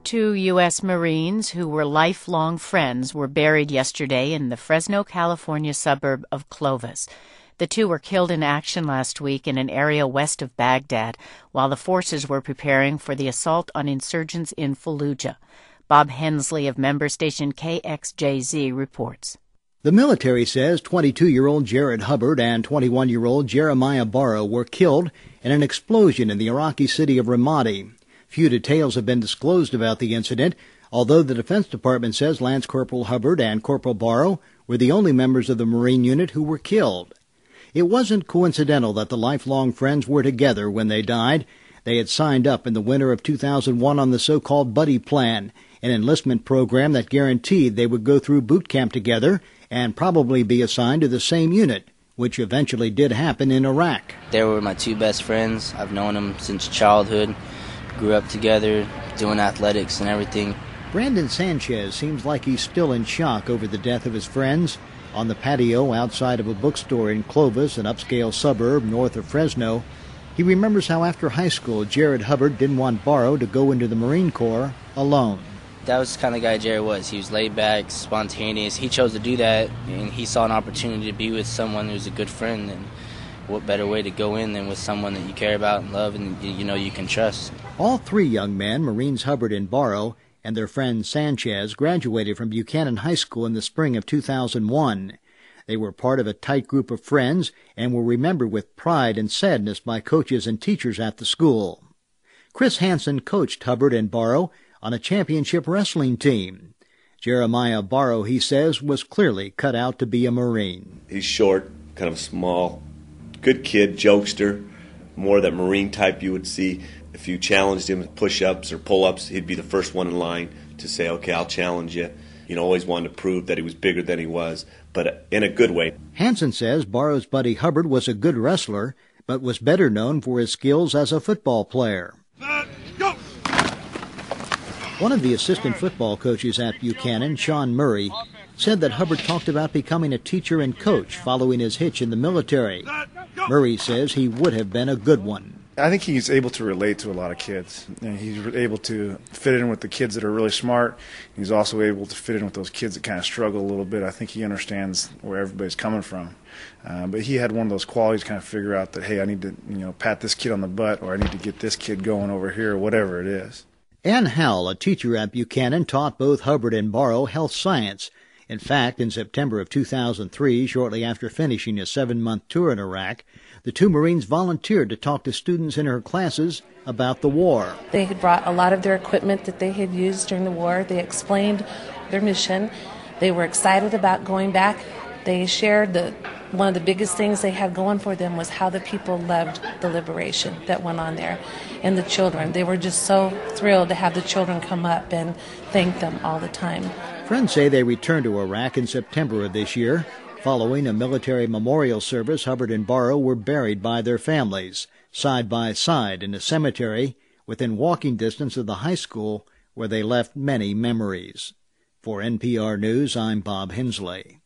Two U.S. Marines who were lifelong friends were buried yesterday in the Fresno, California suburb of Clovis. The two were killed in action last week in an area west of Baghdad, while the forces were preparing for the assault on insurgents in Fallujah. Bob Hensley of member station KXJZ reports. The military says 22-year-old Jared Hubbard and 21-year-old Jeremiah Barrow were killed in an explosion in the Iraqi city of Ramadi. Few details have been disclosed about the incident, although the Defense Department says Lance Corporal Hubbard and Corporal Barrow were the only members of the Marine unit who were killed. It wasn't coincidental that the lifelong friends were together when they died. They had signed up in the winter of 2001 on the so-called Buddy Plan, an enlistment program that guaranteed they would go through boot camp together and probably be assigned to the same unit, which eventually did happen in Iraq. They were my two best friends. I've known them since childhood. Grew up together, doing athletics and everything. Brandon Sanchez seems like he's still in shock over the death of his friends. On the patio outside of a bookstore in Clovis, an upscale suburb north of Fresno, he remembers how after high school, Jared Hubbard didn't want Barrow to go into the Marine Corps alone. That was the kind of guy Jared was. He was laid back, spontaneous. He chose to do that, and he saw an opportunity to be with someone who's a good friend. And what better way to go in than with someone that you care about and love and you can trust. All three young men, Marines Hubbard and Barrow, and their friend Sanchez, graduated from Buchanan High School in the spring of 2001. They were part of a tight group of friends and were remembered with pride and sadness by coaches and teachers at the school. Chris Hansen coached Hubbard and Barrow on a championship wrestling team. Jeremiah Barrow, he says, was clearly cut out to be a Marine. He's short, kind of small, good kid, jokester, more that Marine type you would see. If you challenged him with push-ups or pull-ups, he'd be the first one in line to say, okay, I'll challenge you. Always wanted to prove that he was bigger than he was, but in a good way. Hansen says Barrow's buddy Hubbard was a good wrestler, but was better known for his skills as a football player. Go! One of the assistant football coaches at Buchanan, Sean Murray, said that Hubbard talked about becoming a teacher and coach following his hitch in the military. Murray says he would have been a good one. I think he's able to relate to a lot of kids. He's able to fit in with the kids that are really smart. He's also able to fit in with those kids that kind of struggle a little bit. I think he understands where everybody's coming from. But he had one of those qualities kind of figure out that, hey, I need to pat this kid on the butt, or I need to get this kid going over here, or whatever it is. Ann Howell, a teacher at Buchanan, taught both Hubbard and Barrow health science. In fact, in September of 2003, shortly after finishing a 7-month tour in Iraq, the two Marines volunteered to talk to students in her classes about the war. They had brought a lot of their equipment that they had used during the war. They explained their mission. They were excited about going back. They shared one of the biggest things they had going for them was how the people loved the liberation that went on there. And the children, they were just so thrilled to have the children come up and thank them all the time. Friends say they returned to Iraq in September of this year. Following a military memorial service, Hubbard and Barrow were buried by their families, side by side in a cemetery within walking distance of the high school where they left many memories. For NPR News, I'm Bob Hensley.